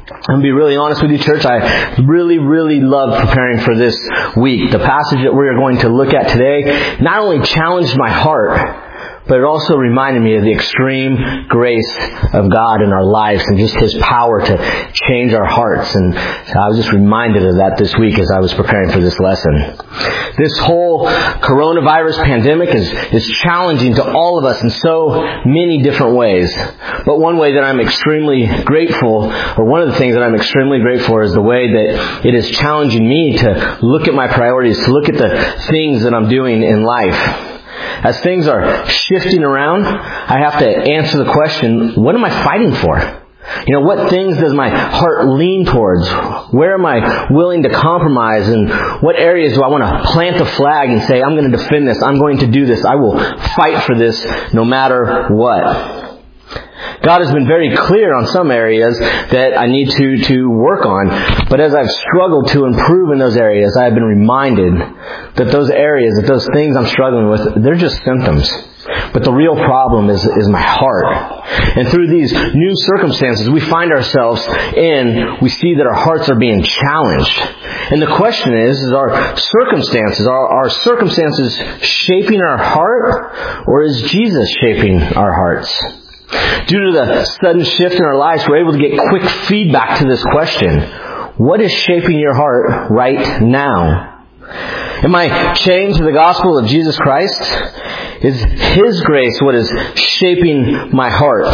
I'm going to be really honest with you, church. I really, really love preparing for this week. The passage that we are going to look at today not only challenged my heart, but it also reminded me of the extreme grace of God in our lives and just His power to change our hearts. And I was just reminded of that this week as I was preparing for this lesson. This whole coronavirus pandemic is challenging to all of us in so many different ways. But one way that I'm extremely grateful, or one of the things that I'm extremely grateful for, is the way that it is challenging me to look at my priorities, to look at the things that I'm doing in life. As things are shifting around, I have to answer the question, what am I fighting for? What things does my heart lean towards? Where am I willing to compromise? And what areas do I want to plant a flag and say, I'm going to defend this, I'm going to do this, I will fight for this no matter what? God has been very clear on some areas that I need to work on. But as I've struggled to improve in those areas, I have been reminded that those areas, that those things I'm struggling with, they're just symptoms. But the real problem is my heart. And through these new circumstances we find ourselves in, we see that our hearts are being challenged. And the question is our circumstances shaping our heart, or is Jesus shaping our hearts? Due to the sudden shift in our lives, we're able to get quick feedback to this question. What is shaping your heart right now? Am I chained to the gospel of Jesus Christ? Is His grace what is shaping my heart?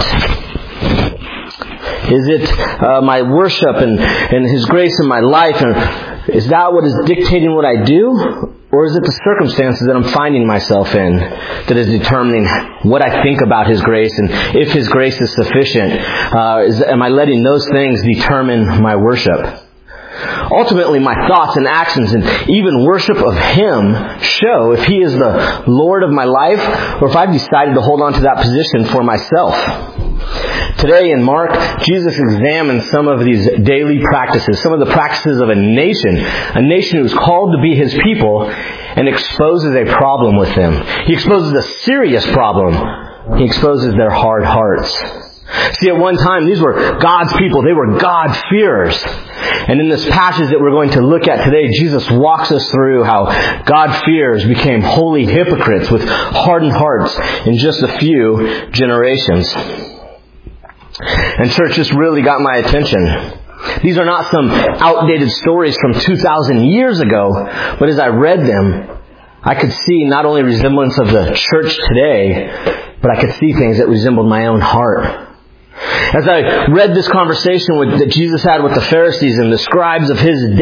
Is it my worship and His grace in my life? And is that what is dictating what I do? Or is it the circumstances that I'm finding myself in that is determining what I think about His grace, and if His grace is sufficient? Am I letting those things determine my worship? Ultimately, my thoughts and actions and even worship of Him show if He is the Lord of my life, or if I've decided to hold on to that position for myself. Today in Mark, Jesus examines some of these daily practices, some of the practices of a nation who is called to be His people, and exposes a problem with them. He exposes a serious problem. He exposes their hard hearts. See, at one time, these were God's people. They were God-fearers. And in this passage that we're going to look at today, Jesus walks us through how God-fearers became holy hypocrites with hardened hearts in just a few generations. And church, this really got my attention. These are not some outdated stories from 2,000 years ago, but as I read them, I could see not only resemblance of the church today, but I could see things that resembled my own heart. As I read this conversation that Jesus had with the Pharisees and the scribes of His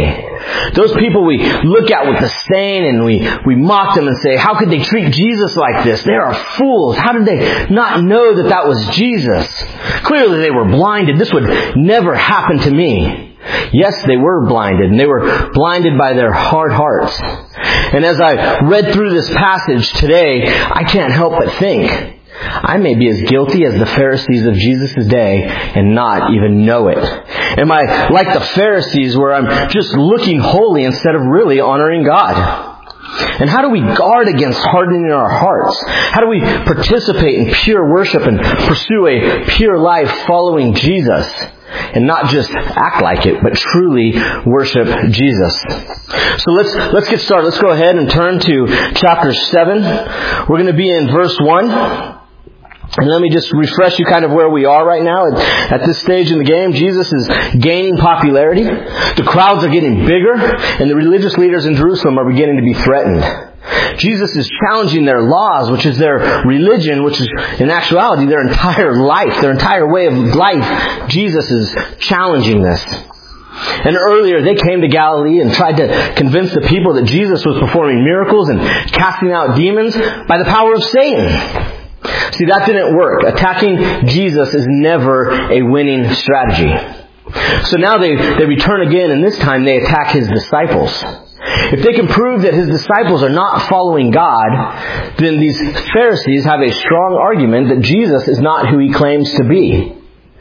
day, those people we look at with disdain and we mock them and say, how could they treat Jesus like this? They are fools. How did they not know that that was Jesus? Clearly they were blinded. This would never happen to me. Yes, they were blinded, and they were blinded by their hard hearts. And as I read through this passage today, I can't help but think, I may be as guilty as the Pharisees of Jesus' day and not even know it. Am I like the Pharisees, where I'm just looking holy instead of really honoring God? And how do we guard against hardening our hearts? How do we participate in pure worship and pursue a pure life following Jesus? And not just act like it, but truly worship Jesus. So let's get started. Let's go ahead and turn to chapter 7. We're going to be in verse 1. And let me just refresh you kind of where we are right now. At this stage in the game, Jesus is gaining popularity. The crowds are getting bigger, and the religious leaders in Jerusalem are beginning to be threatened. Jesus is challenging their laws, which is their religion, which is in actuality their entire life, their entire way of life. Jesus is challenging this. And earlier they came to Galilee and tried to convince the people that Jesus was performing miracles and casting out demons by the power of Satan. See, that didn't work. Attacking Jesus is never a winning strategy. So now they return again, and this time they attack His disciples. If they can prove that His disciples are not following God, then these Pharisees have a strong argument that Jesus is not who He claims to be.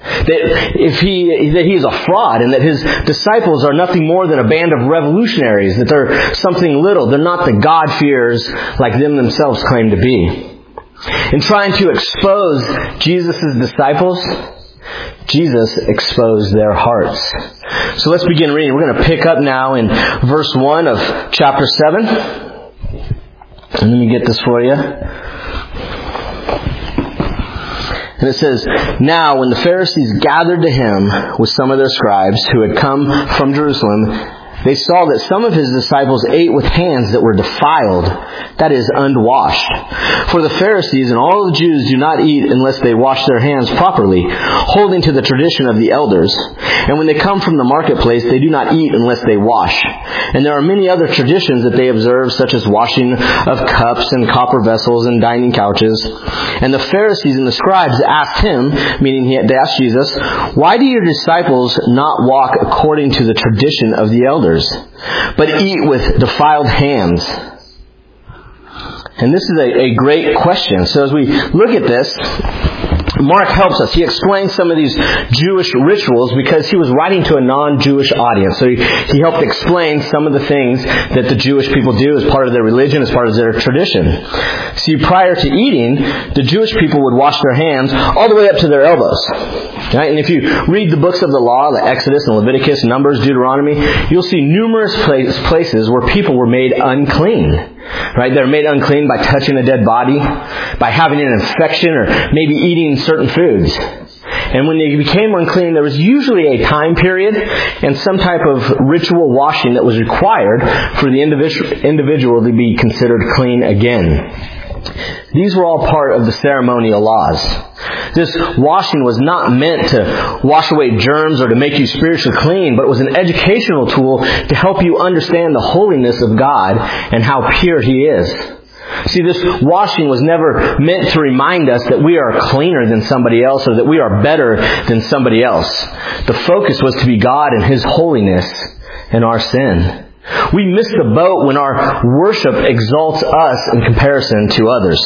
That he is a fraud, and that His disciples are nothing more than a band of revolutionaries, that they're something little. They're not the God-fearers like them themselves claim to be. In trying to expose Jesus' disciples, Jesus exposed their hearts. So let's begin reading. We're going to pick up now in verse 1 of chapter 7. And let me get this for you. And it says, "Now when the Pharisees gathered to him with some of their scribes who had come from Jerusalem, they saw that some of his disciples ate with hands that were defiled, that is, unwashed. For the Pharisees and all the Jews do not eat unless they wash their hands properly, holding to the tradition of the elders. And when they come from the marketplace, they do not eat unless they wash. And there are many other traditions that they observe, such as washing of cups and copper vessels and dining couches. And the Pharisees and the scribes asked him," meaning they asked Jesus, "Why do your disciples not walk according to the tradition of the elders, but eat with defiled hands?" And this is a great question. So as we look at this, Mark helps us. He explains some of these Jewish rituals because he was writing to a non-Jewish audience. So he helped explain some of the things that the Jewish people do as part of their religion, as part of their tradition. See, prior to eating, the Jewish people would wash their hands all the way up to their elbows. Right? And if you read the books of the law, like Exodus and Leviticus, Numbers, Deuteronomy, you'll see numerous places where people were made unclean. Right? They're made unclean by touching a dead body, by having an infection, or maybe eating certain foods. And when they became unclean, there was usually a time period and some type of ritual washing that was required for the individual to be considered clean again. These were all part of the ceremonial laws. This washing was not meant to wash away germs or to make you spiritually clean, but it was an educational tool to help you understand the holiness of God and how pure He is. See, this washing was never meant to remind us that we are cleaner than somebody else or that we are better than somebody else. The focus was to be God and His holiness and our sin. We miss the boat when our worship exalts us in comparison to others.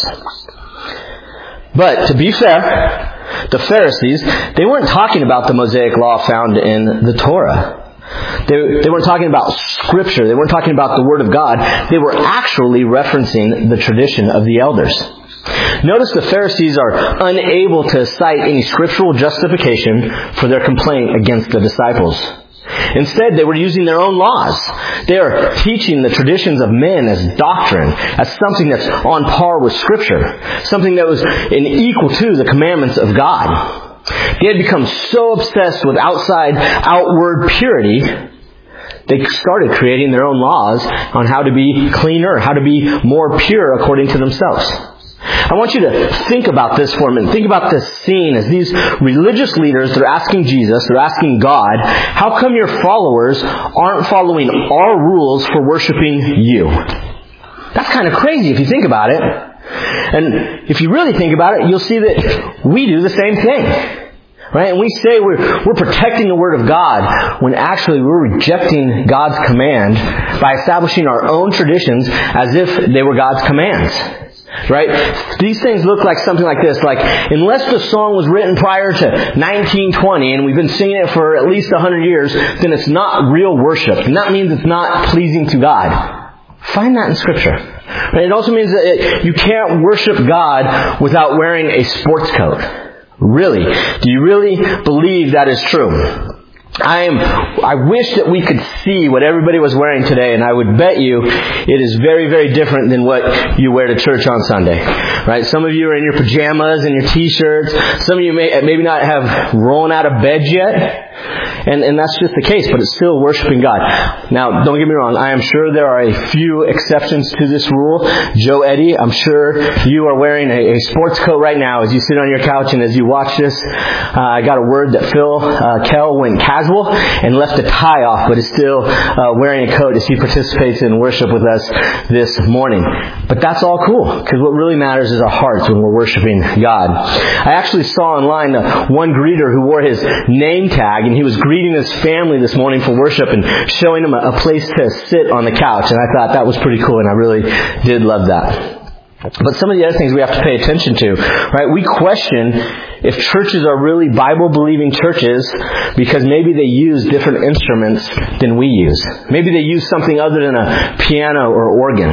But to be fair, the Pharisees, they weren't talking about the Mosaic law found in the Torah. They weren't talking about Scripture. They weren't talking about the Word of God. They were actually referencing the tradition of the elders. Notice the Pharisees are unable to cite any scriptural justification for their complaint against the disciples. Instead, they were using their own laws. They are teaching the traditions of men as doctrine, as something that's on par with Scripture, something that was equal to the commandments of God. They had become so obsessed with outward purity, they started creating their own laws on how to be cleaner, how to be more pure according to themselves. I want you to think about this for a minute. Think about this scene as these religious leaders, they're asking Jesus, they're asking God, how come your followers aren't following our rules for worshiping you? That's kind of crazy if you think about it. And if you really think about it, you'll see that we do the same thing. Right? And we say we're protecting the Word of God when actually we're rejecting God's command by establishing our own traditions as if they were God's commands. Right? These things look like something like this. Like, unless the song was written prior to 1920 and we've been singing it for at least 100 years, then it's not real worship. And that means it's not pleasing to God. Find that in Scripture. Right? It also means that you can't worship God without wearing a sports coat. Really? Do you really believe that is true? I wish that we could see what everybody was wearing today, and I would bet you it is very, very different than what you wear to church on Sunday. Right? Some of you are in your pajamas and your t-shirts. Some of you may maybe not have rollen out of bed yet. And that's just the case, but it's still worshiping God. Now, don't get me wrong. I am sure there are a few exceptions to this rule. Joe Eddie, I'm sure you are wearing a sports coat right now as you sit on your couch and as you watch this. I got a word that Phil Kell went casual and left a tie off, but is still wearing a coat as he participates in worship with us this morning. But that's all cool, because what really matters is our hearts when we're worshiping God. I actually saw online one greeter who wore his name tag, and he was greeting his family this morning for worship and showing them a place to sit on the couch. And I thought that was pretty cool, and I really did love that. But some of the other things we have to pay attention to, right? We question if churches are really Bible-believing churches because maybe they use different instruments than we use. Maybe they use something other than a piano or organ.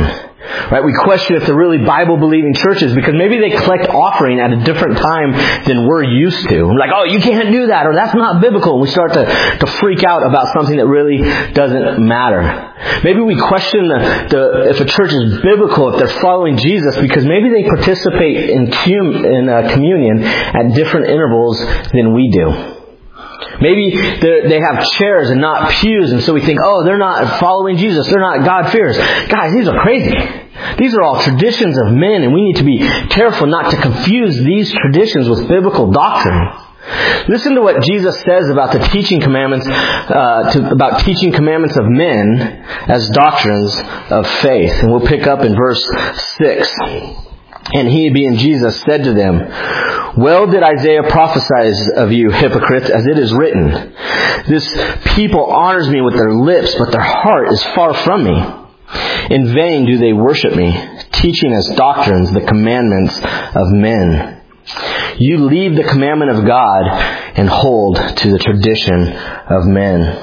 Right? We question if they're really Bible-believing churches because maybe they collect offering at a different time than we're used to. We're like, oh, you can't do that, or that's not biblical. And we start to freak out about something that really doesn't matter. Maybe we question if a church is biblical, if they're following Jesus, because maybe they participate in communion at different intervals than we do. Maybe they have chairs and not pews, and so we think, oh, they're not following Jesus. They're not God-fearers. Guys, these are crazy. These are all traditions of men, and we need to be careful not to confuse these traditions with biblical doctrine. Listen to what Jesus says about the teaching commandments, about teaching commandments of men as doctrines of faith. And we'll pick up in verse 6. And he, being Jesus, said to them, well did Isaiah prophesy of you, hypocrites, as it is written, this people honors me with their lips, but their heart is far from me. In vain do they worship me, teaching as doctrines the commandments of men. You leave the commandment of God and hold to the tradition of men.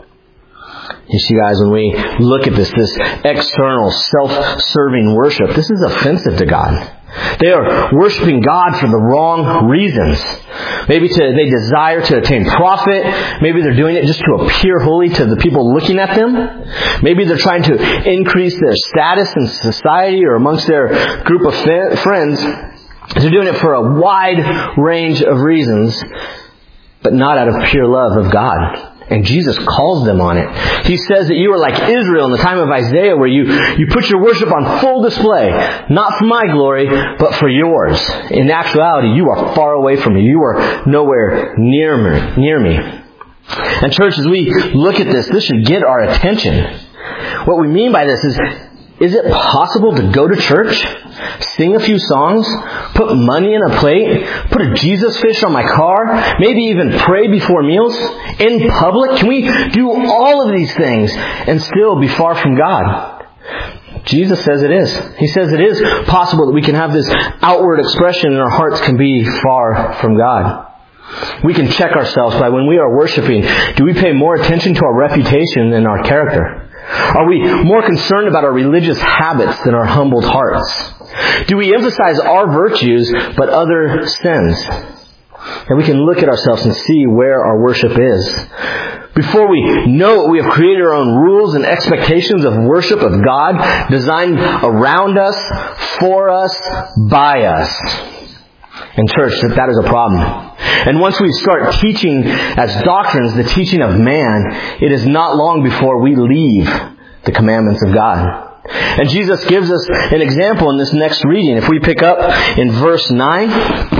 You see, guys, when we look at this external, self-serving worship, this is offensive to God. They are worshiping God for the wrong reasons. Maybe they desire to attain profit. Maybe they're doing it just to appear holy to the people looking at them. Maybe they're trying to increase their status in society or amongst their group of friends. They're doing it for a wide range of reasons, but not out of pure love of God. And Jesus calls them on it. He says that you are like Israel in the time of Isaiah, where you put your worship on full display, not for my glory, but for yours. In actuality, you are far away from me. You are nowhere near me. And church, as we look at this should get our attention. What we mean by this is it possible to go to church, sing a few songs, put money in a plate, put a Jesus fish on my car, maybe even pray before meals in public? Can we do all of these things and still be far from God? Jesus says it is. He says it is possible that we can have this outward expression and our hearts can be far from God. We can check ourselves by when we are worshiping, do we pay more attention to our reputation than our character? Are we more concerned about our religious habits than our humbled hearts? Do we emphasize our virtues but other sins? And we can look at ourselves and see where our worship is. Before we know it, we have created our own rules and expectations of worship of God, designed around us, for us, by us. And church, that is a problem. And once we start teaching as doctrines the teaching of man, it is not long before we leave the commandments of God. And Jesus gives us an example in this next reading. If we pick up in verse 9,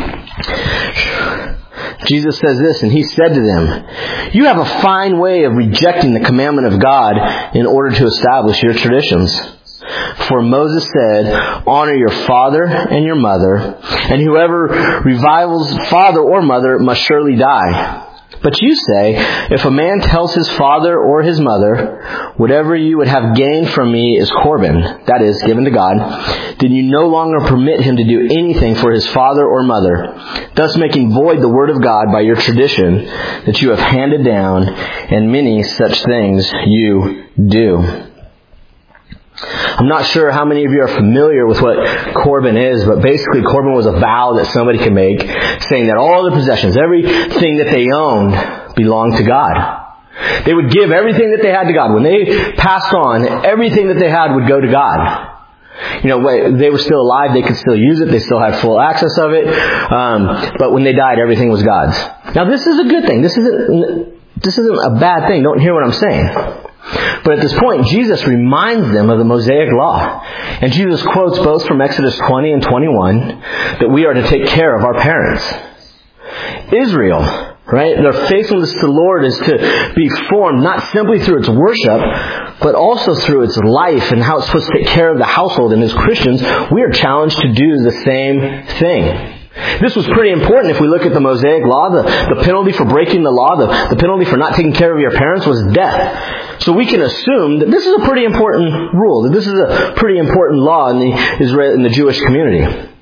Jesus says this, and he said to them, you have a fine way of rejecting the commandment of God in order to establish your traditions. For Moses said, honor your father and your mother, and whoever revils father or mother must surely die. But you say, if a man tells his father or his mother, whatever you would have gained from me is Corban, that is, given to God, then you no longer permit him to do anything for his father or mother, thus making void the word of God by your tradition that you have handed down, and many such things you do. I'm not sure how many of you are familiar with what Corban is, but basically Corban was a vow that somebody could make saying that all their possessions, everything that they owned, belonged to God. They would give everything that they had to God. When they passed on, everything that they had would go to God. You know, they were still alive, they could still use it, they still had full access of it, but when they died, everything was God's. Now this is a good thing. This isn't a bad thing. Don't hear what I'm saying. But at this point, Jesus reminds them of the Mosaic Law. And Jesus quotes both from Exodus 20 and 21 that we are to take care of our parents. Israel, right? Their faithfulness to the Lord is to be formed not simply through its worship, but also through its life and how it's supposed to take care of the household. And as Christians, we are challenged to do the same thing. This was pretty important if we look at the Mosaic Law. The penalty for breaking the law, the penalty for not taking care of your parents was death. So we can assume that this is a pretty important rule, that this is a pretty important law in the Jewish community.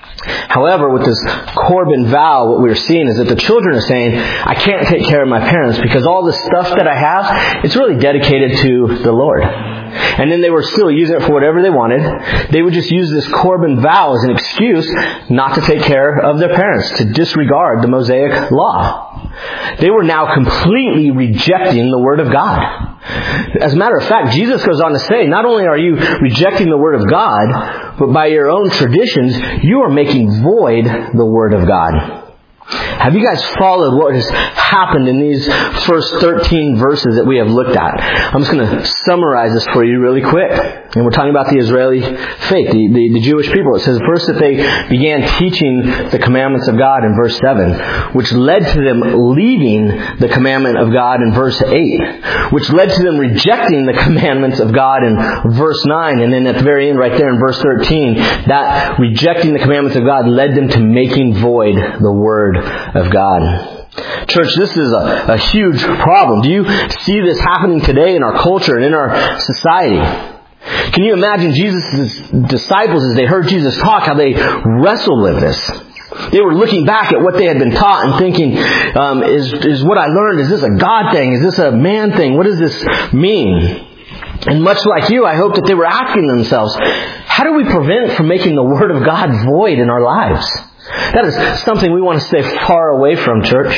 However, with this Corban vow, what we're seeing is that the children are saying, I can't take care of my parents because all the stuff that I have, it's really dedicated to the Lord. And then they were still using it for whatever they wanted. They would just use this Corban vow as an excuse not to take care of their parents, to disregard the Mosaic law. They were now completely rejecting the Word of God. As a matter of fact, Jesus goes on to say, not only are you rejecting the Word of God, but by your own traditions, you are making void the Word of God. Have you guys followed what has happened in these first 13 verses that we have looked at? I'm just going to summarize this for you really quick. And we're talking about the Israeli faith, the Jewish people. It says first that they began teaching the commandments of God in verse 7, which led to them leaving the commandment of God in verse 8, which led to them rejecting the commandments of God in verse 9. And then at the very end, right there in verse 13, that rejecting the commandments of God led them to making void the Word of God. Church, this is a huge problem. Do you see this happening today in our culture and in our society? Can you imagine Jesus' disciples as they heard Jesus talk, how they wrestled with this? They were looking back at what they had been taught and thinking, is what I learned, is this a God thing? Is this a man thing? What does this mean? And much like you, I hope that they were asking themselves, how do we prevent from making the Word of God void in our lives? That is something we want to stay far away from, church.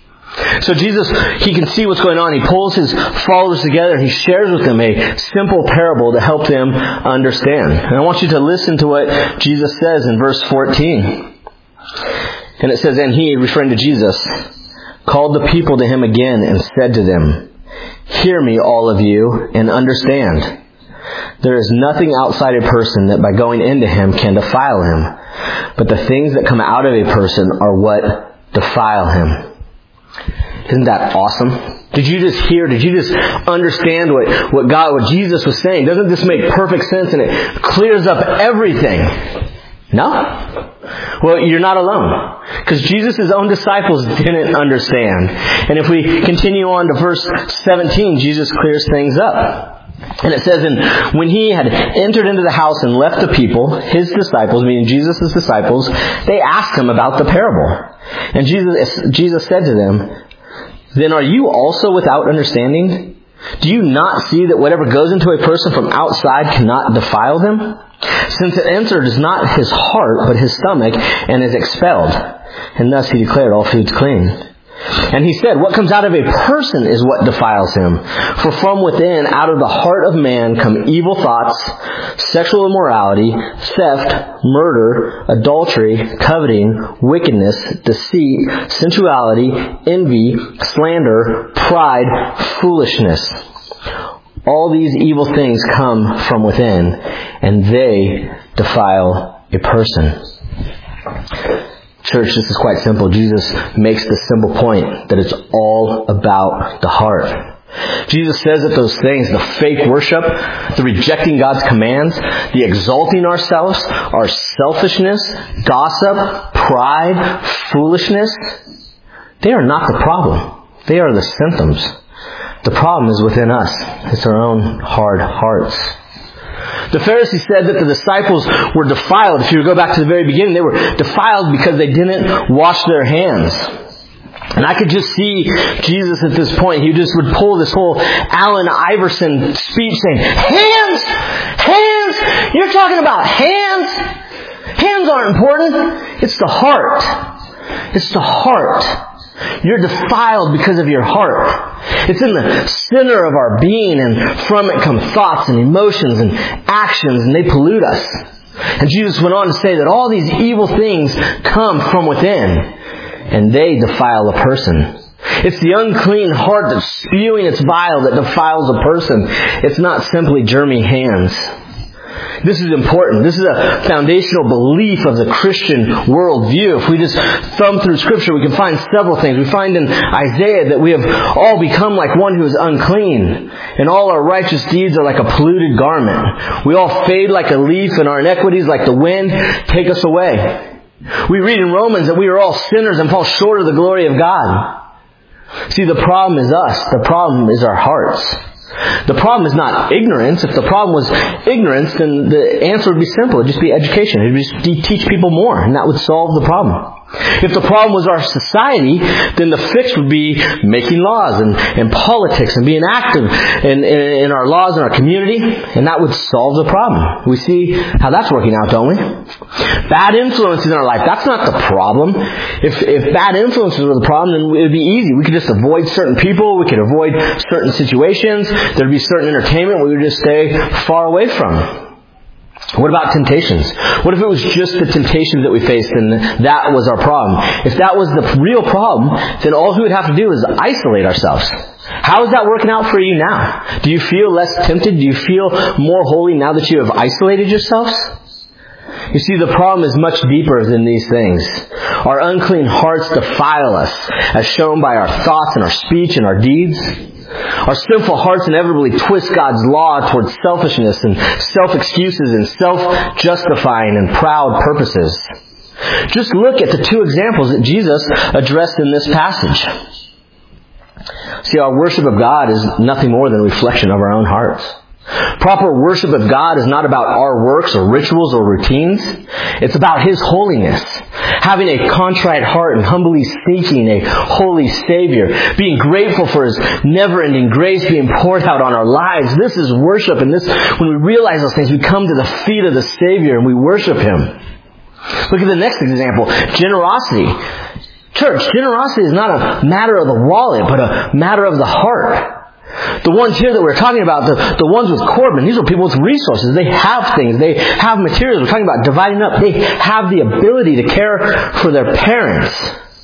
So Jesus, He can see what's going on. He pulls His followers together and He shares with them a simple parable to help them understand. And I want you to listen to what Jesus says in verse 14. And it says, and He, referring to Jesus, called the people to Him again and said to them, hear me, all of you, and understand. There is nothing outside a person that by going into him can defile him, but the things that come out of a person are what defile him. Isn't that awesome? Did you just hear, did you just understand what Jesus was saying? Doesn't this make perfect sense and it clears up everything? No? Well, you're not alone. Because Jesus' own disciples didn't understand. And if we continue on to verse 17, Jesus clears things up. And it says, and when He had entered into the house and left the people, His disciples, meaning Jesus' disciples, they asked Him about the parable. And Jesus said to them, then are you also without understanding? Do you not see that whatever goes into a person from outside cannot defile them? Since it enters not his heart, but his stomach, and is expelled. And thus He declared all foods clean. And He said, what comes out of a person is what defiles him. For from within, out of the heart of man, come evil thoughts, sexual immorality, theft, murder, adultery, coveting, wickedness, deceit, sensuality, envy, slander, pride, foolishness. All these evil things come from within, and they defile a person. Church, this is quite simple. Jesus makes the simple point that it's all about the heart. Jesus says that those things, the fake worship, the rejecting God's commands, the exalting ourselves, our selfishness, gossip, pride, foolishness, they are not the problem. They are the symptoms. The problem is within us. It's our own hard hearts. The Pharisees said that the disciples were defiled. If you go back to the very beginning, they were defiled because they didn't wash their hands. And I could just see Jesus at this point. He just would pull this whole Allen Iverson speech saying, hands! Hands! You're talking about hands? Hands aren't important. It's the heart. It's the heart. You're defiled because of your heart. It's in the center of our being, and from it come thoughts and emotions and actions, and they pollute us. And Jesus went on to say that all these evil things come from within, and they defile a person. It's the unclean heart that's spewing its bile that defiles a person. It's not simply germy hands. This is important. This is a foundational belief of the Christian worldview. If we just thumb through Scripture, we can find several things. We find in Isaiah that we have all become like one who is unclean, and all our righteous deeds are like a polluted garment. We all fade like a leaf, and our iniquities, like the wind, take us away. We read in Romans that we are all sinners and fall short of the glory of God. See, the problem is us. The problem is our hearts. The problem is not ignorance. If the problem was ignorance, then the answer would be simple. It would just be education. It would just be teach people more, and that would solve the problem. If the problem was our society, then the fix would be making laws and politics and being active in our laws in our community, and that would solve the problem. We see how that's working out, don't we? Bad influences in our life, that's not the problem. If bad influences were the problem, then it would be easy. We could just avoid certain people, we could avoid certain situations, there'd be certain entertainment we would just stay far away from. What about temptations? What if it was just the temptations that we faced and that was our problem? If that was the real problem, then all we would have to do is isolate ourselves. How is that working out for you now? Do you feel less tempted? Do you feel more holy now that you have isolated yourselves? You see, the problem is much deeper than these things. Our unclean hearts defile us, as shown by our thoughts and our speech and our deeds. Our sinful hearts inevitably twist God's law towards selfishness and self-excuses and self-justifying and proud purposes. Just look at the two examples that Jesus addressed in this passage. See, our worship of God is nothing more than a reflection of our own hearts. Proper worship of God is not about our works or rituals or routines. It's about His holiness. Having a contrite heart and humbly seeking a holy Savior. Being grateful for His never-ending grace being poured out on our lives. This is worship, and when we realize those things, we come to the feet of the Savior and we worship Him. Look at the next example. Generosity. Church, generosity is not a matter of the wallet, but a matter of the heart. The ones here that we're talking about, the ones with Corbin, these are people with resources. They have things. They have materials. We're talking about dividing up. They have the ability to care for their parents.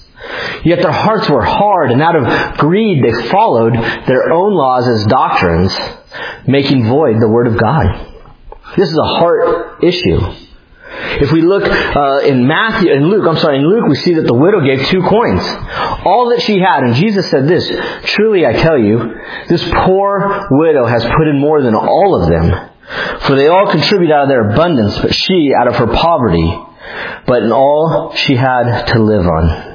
Yet their hearts were hard, and out of greed they followed their own laws as doctrines, making void the Word of God. This is a heart issue. If we look in Luke, we see that the widow gave 2 coins. All that she had, and Jesus said this, "Truly I tell you, this poor widow has put in more than all of them. For they all contribute out of their abundance, but she out of her poverty, but in all she had to live on."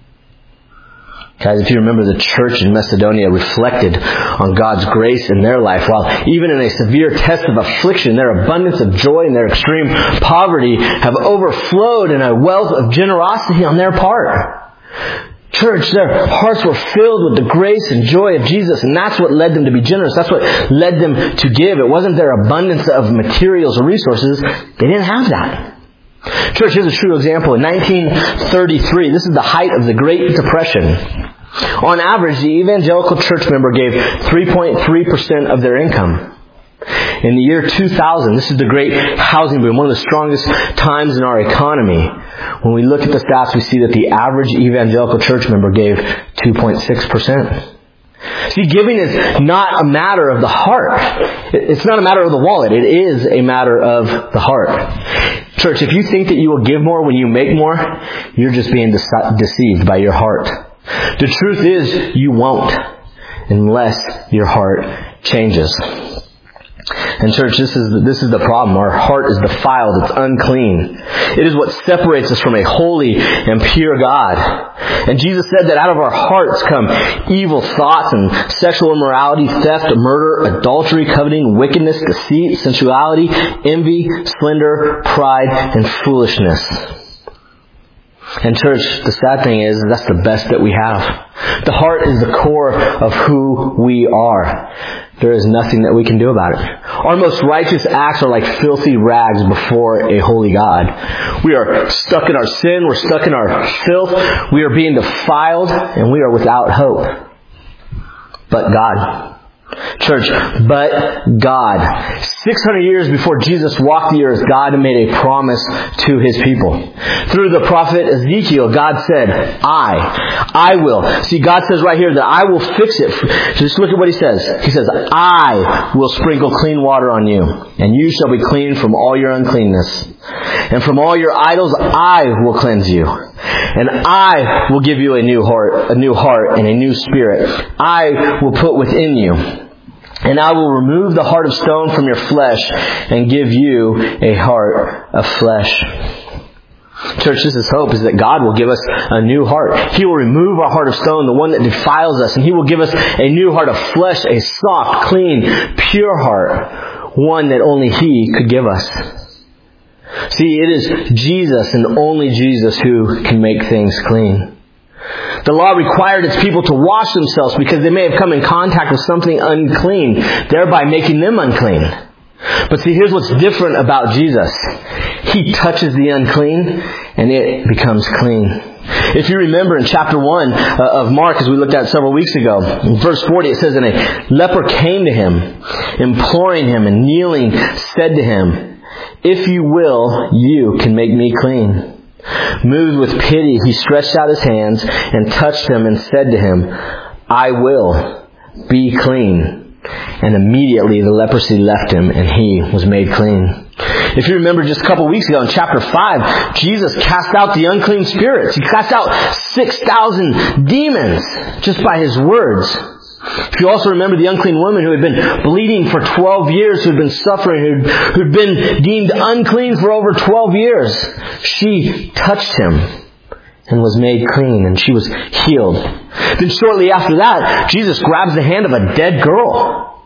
Guys, if you remember, the church in Macedonia reflected on God's grace in their life, while even in a severe test of affliction, their abundance of joy and their extreme poverty have overflowed in a wealth of generosity on their part. Church, their hearts were filled with the grace and joy of Jesus, and that's what led them to be generous. That's what led them to give. It wasn't their abundance of materials or resources. They didn't have that. Church, here's a true example. In 1933, this is the height of the Great Depression. On average, the evangelical church member gave 3.3% of their income. In the year 2000, this is the great housing boom, one of the strongest times in our economy. When we look at the stats, we see that the average evangelical church member gave 2.6%. See, giving is not a matter of the heart. It's not a matter of the wallet. It is a matter of the heart. Church, if you think that you will give more when you make more, you're just being deceived by your heart. The truth is, you won't, unless your heart changes. And church, this is the problem. Our heart is defiled. It's unclean. It is what separates us from a holy and pure God. And Jesus said that out of our hearts come evil thoughts and sexual immorality, theft, murder, adultery, coveting, wickedness, deceit, sensuality, envy, slander, pride, and foolishness. And church, the sad thing is that's the best that we have. The heart is the core of who we are. There is nothing that we can do about it. Our most righteous acts are like filthy rags before a holy God. We are stuck in our sin. We're stuck in our filth. We are being defiled, and we are without hope. But God. Church, but God. 600 years before Jesus walked the earth, God made a promise to His people. Through the prophet Ezekiel, God said, I will. See, God says right here that I will fix it. Just look at what He says. He says, I will sprinkle clean water on you, and you shall be clean from all your uncleanness. And from all your idols, I will cleanse you. And I will give you a new heart and a new spirit. I will put within you. And I will remove the heart of stone from your flesh and give you a heart of flesh. Church, this is hope, is that God will give us a new heart. He will remove our heart of stone, the one that defiles us, and He will give us a new heart of flesh, a soft, clean, pure heart, one that only He could give us. See, it is Jesus and only Jesus who can make things clean. The law required its people to wash themselves because they may have come in contact with something unclean, thereby making them unclean. But see, here's what's different about Jesus. He touches the unclean and it becomes clean. If you remember in chapter 1 of Mark, as we looked at several weeks ago, in verse 40 it says, "And a leper came to Him, imploring Him, and kneeling said to Him, 'If you will, you can make me clean.' Moved with pity, He stretched out His hands and touched him and said to him, 'I will, be clean.' And immediately the leprosy left him and he was made clean." If you remember just a couple weeks ago in chapter 5, Jesus cast out the unclean spirits. He cast out 6,000 demons just by His words. If you also remember the unclean woman who had been bleeding for 12 years, who had been suffering, who'd been deemed unclean for over 12 years, she touched Him and was made clean, and she was healed. Then shortly after that, Jesus grabs the hand of a dead girl.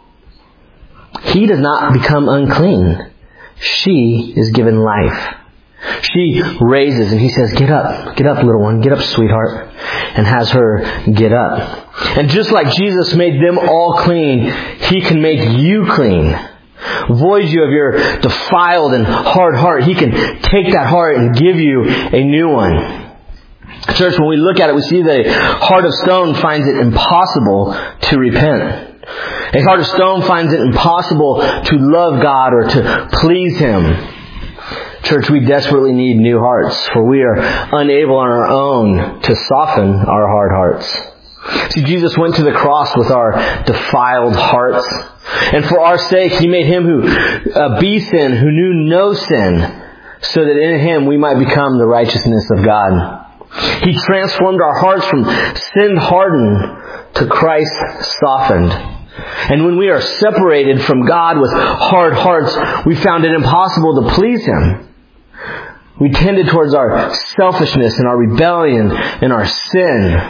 He does not become unclean. She is given life. She raises and He says, get up, little one, get up, sweetheart," and has her get up. And just like Jesus made them all clean, He can make you clean. Void you of your defiled and hard heart. He can take that heart and give you a new one. Church, when we look at it, we see that a heart of stone finds it impossible to repent. A heart of stone finds it impossible to love God or to please Him. Church, we desperately need new hearts, for we are unable on our own to soften our hard hearts. See, Jesus went to the cross with our defiled hearts. And for our sake, He made Him who be sin, who knew no sin, so that in Him we might become the righteousness of God. He transformed our hearts from sin hardened to Christ softened. And when we are separated from God with hard hearts, we found it impossible to please Him. We tended towards our selfishness and our rebellion and our sin.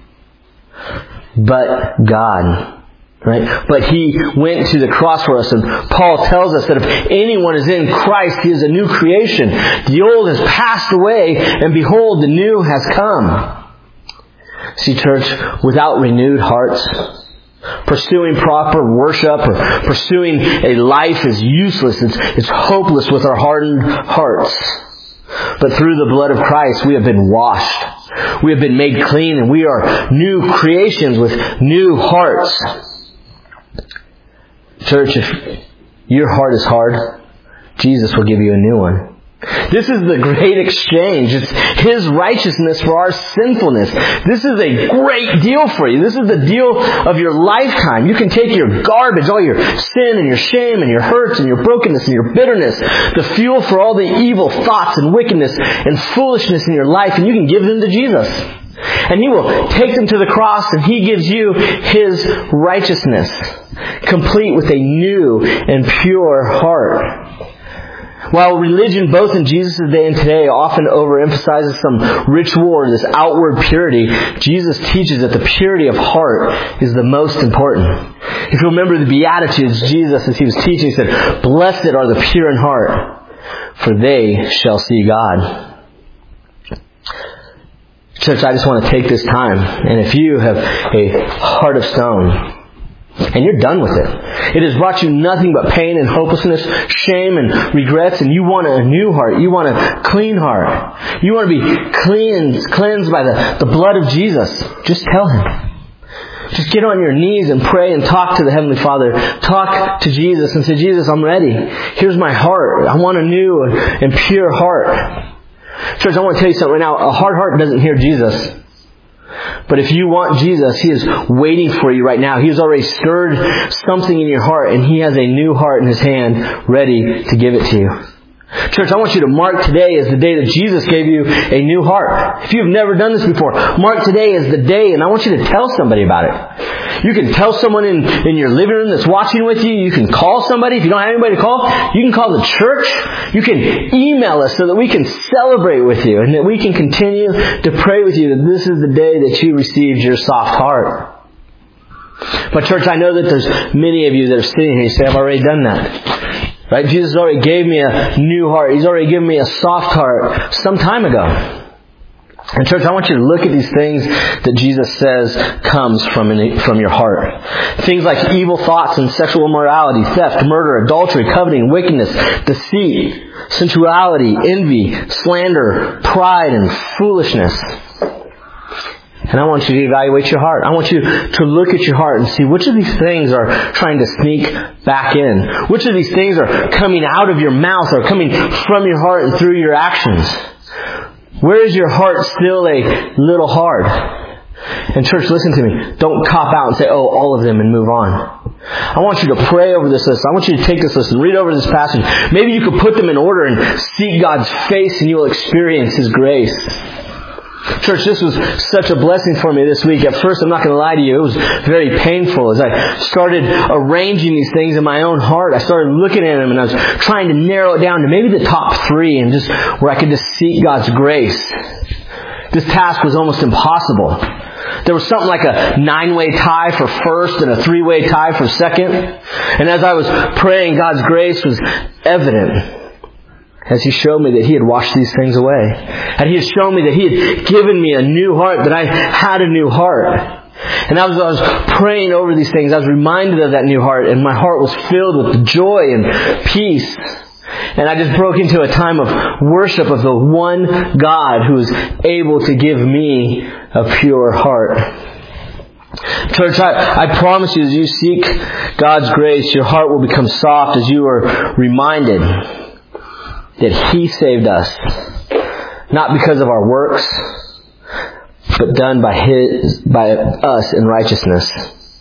But God, right? But He went to the cross for us, and Paul tells us that if anyone is in Christ, he is a new creation. The old has passed away, and behold, the new has come. See, church, without renewed hearts, pursuing proper worship or pursuing a life is useless. It's hopeless with our hardened hearts. But through the blood of Christ, we have been washed. We have been made clean, and we are new creations with new hearts. Church, if your heart is hard, Jesus will give you a new one. This is the great exchange. It's His righteousness for our sinfulness. This is a great deal for you. This is the deal of your lifetime. You can take your garbage, all your sin and your shame and your hurts and your brokenness and your bitterness, the fuel for all the evil thoughts and wickedness and foolishness in your life, and you can give them to Jesus. And He will take them to the cross, and He gives you His righteousness, complete with a new and pure heart. While religion, both in Jesus' day and today, often overemphasizes some ritual or this outward purity, Jesus teaches that the purity of heart is the most important. If you remember the Beatitudes, Jesus, as He was teaching, said, "Blessed are the pure in heart, for they shall see God." Church, I just want to take this time, and if you have a heart of stone, and you're done with it, it has brought you nothing but pain and hopelessness, shame and regrets, and you want a new heart, you want a clean heart, you want to be cleansed by the blood of Jesus, just tell Him. Just get on your knees and pray and talk to the Heavenly Father. Talk to Jesus and say, "Jesus, I'm ready. Here's my heart. I want a new and pure heart." Church, I want to tell you something right now. A hard heart doesn't hear Jesus. But if you want Jesus, He is waiting for you right now. He has already stirred something in your heart, and He has a new heart in His hand ready to give it to you. Church, I want you to mark today as the day that Jesus gave you a new heart. If you've never done this before, mark today as the day, and I want you to tell somebody about it. You can tell someone in your living room that's watching with you. You can call somebody. If you don't have anybody to call, you can call the church. You can email us so that we can celebrate with you and that we can continue to pray with you that this is the day that you received your soft heart. But church, I know that there's many of you that are sitting here and say, I've already done that. Right? Jesus already gave me a new heart. He's already given me a soft heart some time ago. And church, I want you to look at these things that Jesus says comes from your heart. Things like evil thoughts and sexual immorality, theft, murder, adultery, coveting, wickedness, deceit, sensuality, envy, slander, pride, and foolishness. And I want you to evaluate your heart. I want you to look at your heart and see which of these things are trying to sneak back in. Which of these things are coming out of your mouth or coming from your heart and through your actions. Where is your heart still a little hard? And church, listen to me. Don't cop out and say, oh, all of them, and move on. I want you to pray over this list. I want you to take this list and read over this passage. Maybe you could put them in order and seek God's face and you will experience His grace. Church, this was such a blessing for me this week. At first, I'm not going to lie to you, it was very painful. As I started arranging these things in my own heart, I started looking at them and I was trying to narrow it down to maybe the top 3 and just where I could just seek God's grace. This task was almost impossible. There was something like a 9-way tie for first and a 3-way tie for second. And as I was praying, God's grace was evident. As He showed me that He had washed these things away. And He had shown me that He had given me a new heart, that I had a new heart. And as I was praying over these things, I was reminded of that new heart, and my heart was filled with joy and peace. And I just broke into a time of worship of the one God who is able to give me a pure heart. Church, I promise you, as you seek God's grace, your heart will become soft as you are reminded that He saved us, not because of our works, but done by us in righteousness.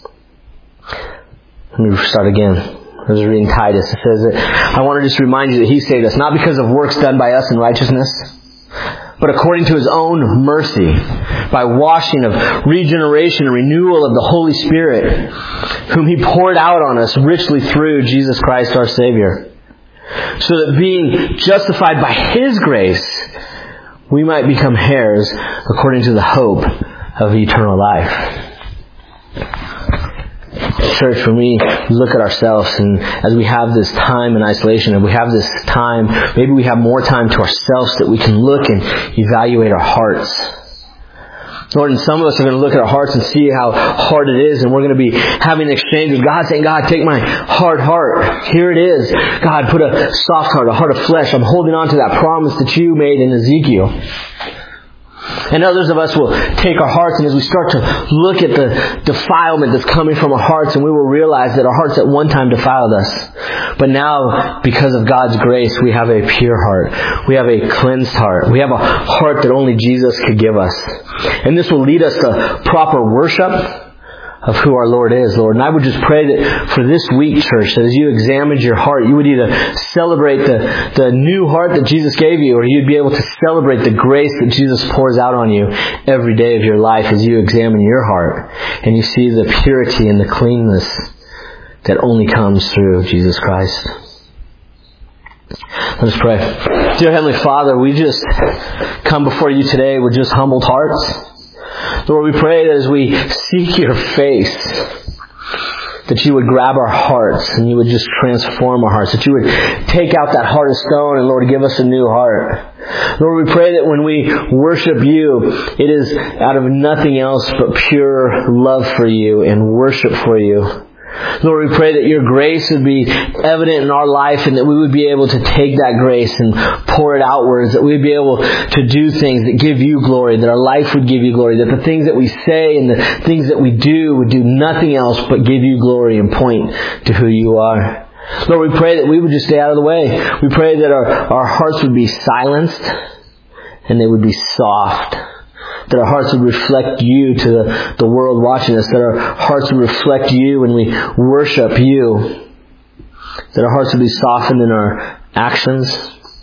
Let me start again. I was reading Titus. It says that I want to just remind you that He saved us, not because of works done by us in righteousness, but according to His own mercy, by washing of regeneration and renewal of the Holy Spirit, whom He poured out on us richly through Jesus Christ our Savior. So that being justified by His grace, we might become heirs according to the hope of eternal life. Church, when we look at ourselves and as we have this time in isolation and we have this time, maybe we have more time to ourselves that we can look and evaluate our hearts. Lord, and some of us are going to look at our hearts and see how hard it is, and we're going to be having an exchange with God, saying, God, take my hard heart. Here it is. God, put a soft heart, a heart of flesh. I'm holding on to that promise that You made in Ezekiel. And others of us will take our hearts, and as we start to look at the defilement that's coming from our hearts, and we will realize that our hearts at one time defiled us. But now, because of God's grace, we have a pure heart. We have a cleansed heart. We have a heart that only Jesus could give us. And this will lead us to proper worship of who our Lord is, Lord. And I would just pray that for this week, church, that as you examined your heart, you would either celebrate the new heart that Jesus gave you, or you'd be able to celebrate the grace that Jesus pours out on you every day of your life as you examine your heart and you see the purity and the cleanness that only comes through Jesus Christ. Let us pray. Dear Heavenly Father, we just come before You today with just humbled hearts. Lord, we pray that as we seek Your face, that You would grab our hearts and You would just transform our hearts, that You would take out that heart of stone and, Lord, give us a new heart. Lord, we pray that when we worship You, it is out of nothing else but pure love for You and worship for You. Lord, we pray that Your grace would be evident in our life and that we would be able to take that grace and pour it outwards, that we would be able to do things that give You glory, that our life would give You glory, that the things that we say and the things that we do would do nothing else but give You glory and point to who You are. Lord, we pray that we would just stay out of the way. We pray that our hearts would be silenced and they would be soft. That our hearts would reflect You to the world watching us. That our hearts would reflect You when we worship You. That our hearts would be softened in our actions.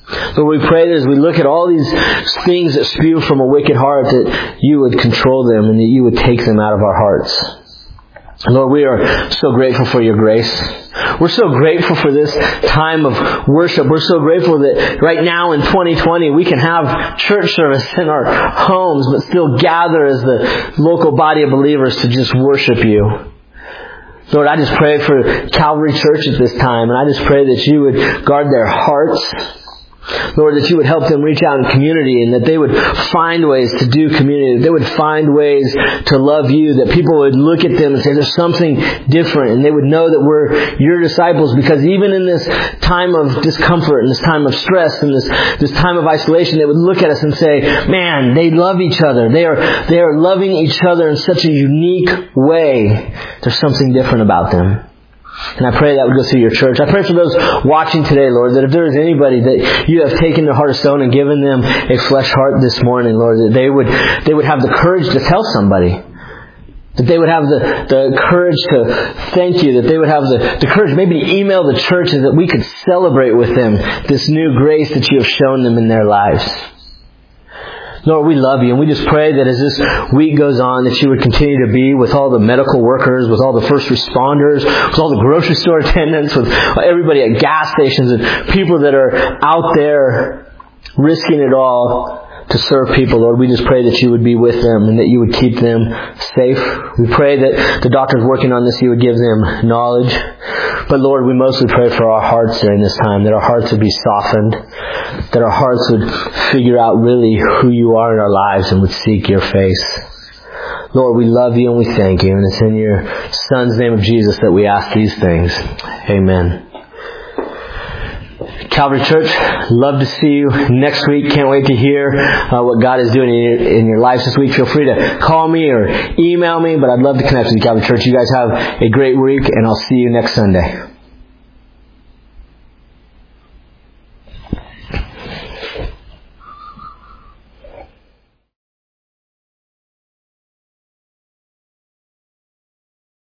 Lord, we pray that as we look at all these things that spew from a wicked heart, that you would control them and that you would take them out of our hearts. Lord, we are so grateful for your grace. We're so grateful for this time of worship. We're so grateful that right now in 2020 we can have church service in our homes, but still gather as the local body of believers to just worship you. Lord, I just pray for Calvary Church at this time, and I just pray that you would guard their hearts. Lord, that you would help them reach out in community, and that they would find ways to do community, that they would find ways to love you, that people would look at them and say there's something different, and they would know that we're your disciples, because even in this time of discomfort and this time of stress and this time of isolation, they would look at us and say, man, they love each other. They are loving each other in such a unique way. There's something different about them. And I pray that would go through your church. I pray for those watching today, Lord, that if there is anybody that you have taken their heart of stone and given them a flesh heart this morning, Lord, that they would have the courage to tell somebody. That they would have the courage to thank you. That they would have the courage maybe to email the church, and that we could celebrate with them this new grace that you have shown them in their lives. Lord, we love you, and we just pray that as this week goes on, that you would continue to be with all the medical workers, with all the first responders, with all the grocery store attendants, with everybody at gas stations, and people that are out there risking it all to serve people. Lord, we just pray that you would be with them and that you would keep them safe. We pray that the doctors working on this, you would give them knowledge. But Lord, we mostly pray for our hearts during this time, that our hearts would be softened, that our hearts would figure out really who you are in our lives and would seek your face. Lord, we love you and we thank you. And it's in your Son's name of Jesus that we ask these things. Amen. Calvary Church, love to see you next week. Can't wait to hear what God is doing in your lives this week. Feel free to call me or email me, but I'd love to connect with you, Calvary Church. You guys have a great week, and I'll see you next Sunday.